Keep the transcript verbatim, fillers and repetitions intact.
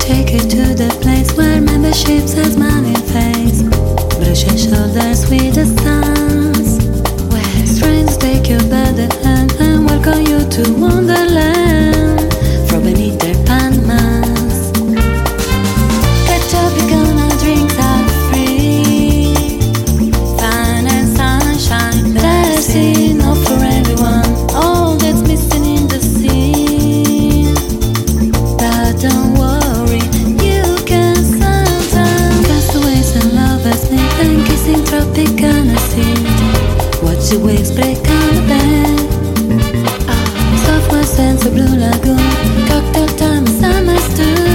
take you to the place where memberships has money face. Brushing shoulders with the stars, where strangers take you by the hand and welcome you to Wonderland from beneath their Panamas. Get tropical now, drinks are free, fun and sunshine. There's enough for everyone, all that's missing in the scene. But don't worry, you can sometimes castaways and lovers meet and kissing Tropicana sea. Watch the waves break on the bed. Oh, soft was sense of blue lagoon. Cocktail time, summer stew.